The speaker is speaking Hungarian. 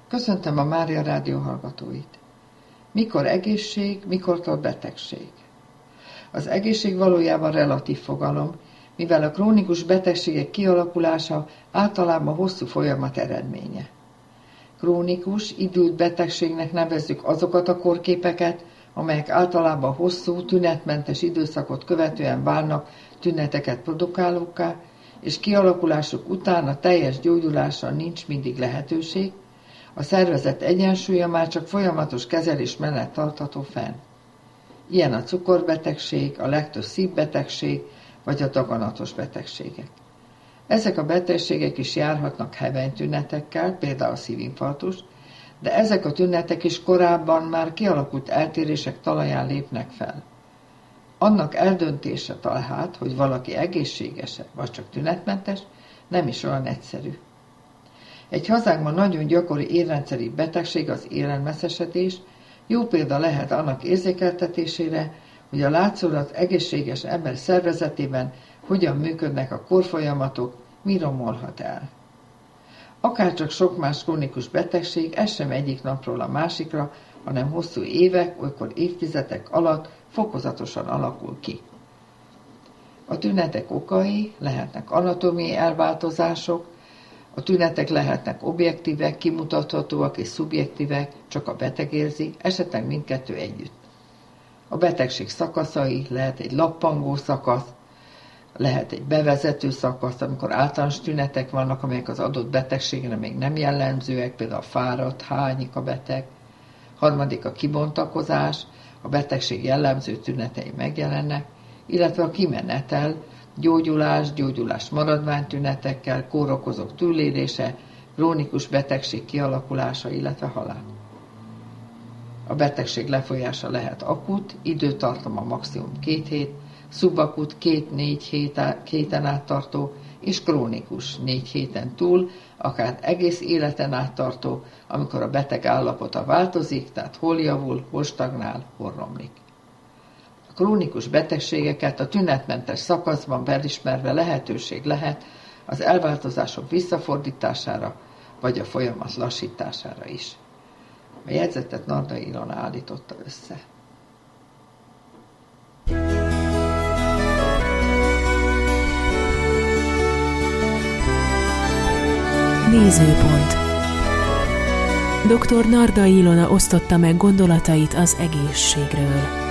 Köszöntöm a Mária Rádió hallgatóit. Mikor egészség, mikortól betegség? Az egészség valójában relatív fogalom, mivel a krónikus betegségek kialakulása általában hosszú folyamat eredménye. Krónikus, időt betegségnek nevezzük azokat a kórképeket, amelyek általában hosszú, tünetmentes időszakot követően válnak tüneteket produkálókká, és kialakulásuk után a teljes gyógyulásra nincs mindig lehetőség, a szervezet egyensúlya már csak folyamatos kezelés mellett tartható fenn. Ilyen a cukorbetegség, a legtöbb szívbetegség vagy a daganatos betegségek. Ezek a betegségek is járhatnak hevenytünetekkel, például a szívinfarktus, de ezek a tünetek is korábban már kialakult eltérések talaján lépnek fel. Annak eldöntése tehát, hogy valaki egészséges-e vagy csak tünetmentes, nem is olyan egyszerű. Egy hazánkban nagyon gyakori érrendszeri betegség az élelmeszesedés, jó példa lehet annak érzékeltetésére, hogy a látszólag egészséges ember szervezetében hogyan működnek a kórfolyamatok, mi romolhat el. Akárcsak sok más krónikus betegség, ez sem egyik napról a másikra, hanem hosszú évek, olykor évtizedek alatt fokozatosan alakul ki. A tünetek okai lehetnek anatómiai elváltozások, a tünetek lehetnek objektívek, kimutathatóak és szubjektívek, csak a beteg érzi, esetleg mindkettő együtt. A betegség szakaszai lehet egy lappangó szakasz, lehet egy bevezető szakasz, amikor általános tünetek vannak, amelyek az adott betegségre még nem jellemzőek, például fáradt, hányik a beteg. Harmadik a kibontakozás, a betegség jellemző tünetei megjelennek, illetve a kimenetel, gyógyulás maradványtünetekkel, kórokozók túlélése, krónikus betegség kialakulása, illetve halál. A betegség lefolyása lehet akut, időtartama maximum 2 hét, szubakut 2-4 héten át tartó, és krónikus 4 héten túl, akár egész életen át tartó, amikor a beteg állapota változik, tehát hol javul, hol stagnál, hol romlik. A krónikus betegségeket a tünetmentes szakaszban felismerve lehetőség lehet az elváltozások visszafordítására, vagy a folyamat lassítására is. A jegyzetet Nardai Ilona állította össze. Nézőpont. Dr. Nardai Ilona osztotta meg gondolatait az egészségről.